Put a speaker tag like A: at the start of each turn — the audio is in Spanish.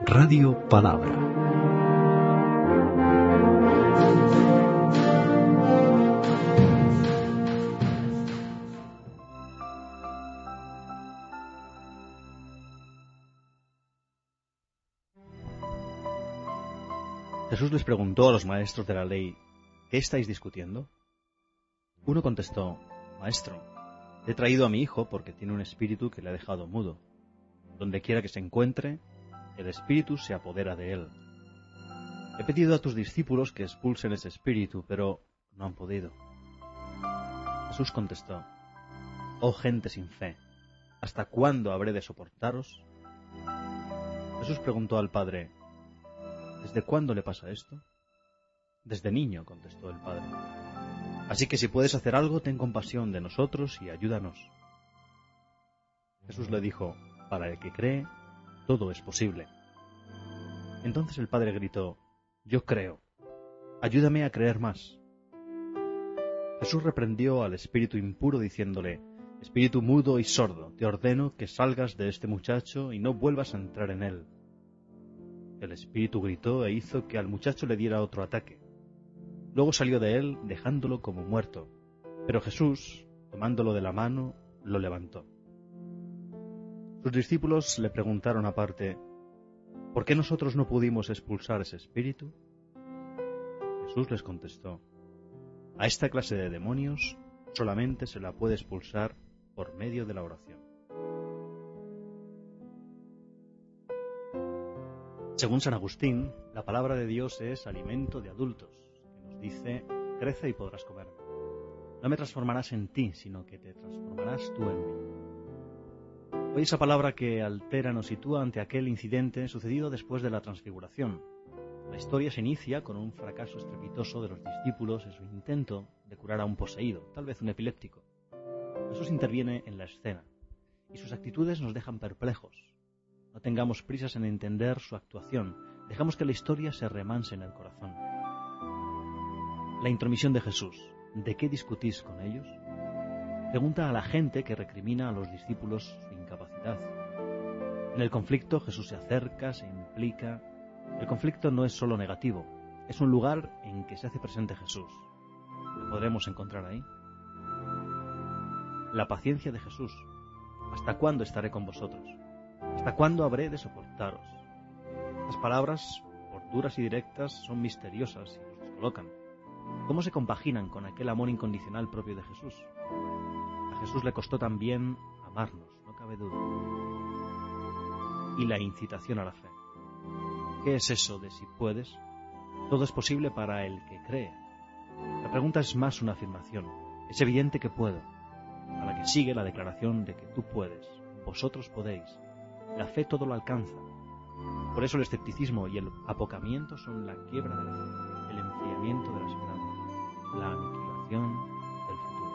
A: Radio Palabra.
B: Jesús les preguntó a los maestros de la ley: ¿qué estáis discutiendo? Uno contestó: Maestro, he traído a mi hijo porque tiene un espíritu que le ha dejado mudo. Donde quiera que se encuentre, el espíritu se apodera de él. He pedido a tus discípulos que expulsen ese espíritu, pero no han podido. Jesús contestó: Oh gente sin fe, ¿hasta cuándo habré de soportaros? Jesús preguntó al padre: ¿desde cuándo le pasa esto? Desde niño, contestó el padre. Así que si puedes hacer algo, ten compasión de nosotros y ayúdanos. Jesús le dijo: para el que cree, todo es posible. Entonces el padre gritó: yo creo, ayúdame a creer más. Jesús reprendió al espíritu impuro diciéndole: espíritu mudo y sordo, te ordeno que salgas de este muchacho y no vuelvas a entrar en él. El espíritu gritó e hizo que al muchacho le diera otro ataque. Luego salió de él, dejándolo como muerto. Pero Jesús, tomándolo de la mano, lo levantó. Sus discípulos le preguntaron aparte: ¿por qué nosotros no pudimos expulsar ese espíritu? Jesús les contestó: a esta clase de demonios solamente se la puede expulsar por medio de la oración. Según San Agustín, la palabra de Dios es alimento de adultos, que nos dice: crece y podrás comer. No me transformarás en ti, sino que te transformarás tú en mí. Hoy esa palabra que altera nos sitúa ante aquel incidente sucedido después de la transfiguración. La historia se inicia con un fracaso estrepitoso de los discípulos en su intento de curar a un poseído, tal vez un epiléptico. Jesús interviene en la escena, y sus actitudes nos dejan perplejos. No tengamos prisas en entender su actuación, dejamos que la historia se remanse en el corazón. La intromisión de Jesús: ¿de qué discutís con ellos? Pregunta a la gente que recrimina a los discípulos su incapacidad. En el conflicto Jesús se acerca, se implica. El conflicto no es solo negativo, es un lugar en que se hace presente Jesús. ¿Lo podremos encontrar ahí? La paciencia de Jesús: ¿hasta cuándo estaré con vosotros? ¿Hasta cuándo habré de soportaros? Estas palabras, por duras y directas, son misteriosas y nos descolocan. ¿Cómo se compaginan con aquel amor incondicional propio de Jesús? A Jesús le costó también amarnos, no cabe duda. Y la incitación a la fe. ¿Qué es eso de si puedes? Todo es posible para el que cree. La pregunta es más una afirmación. Es evidente que puedo. A la que sigue la declaración de que tú puedes, vosotros podéis. La fe todo lo alcanza. Por eso el escepticismo y el apocamiento son la quiebra de la fe, el enfriamiento de la esperanza, la aniquilación del futuro.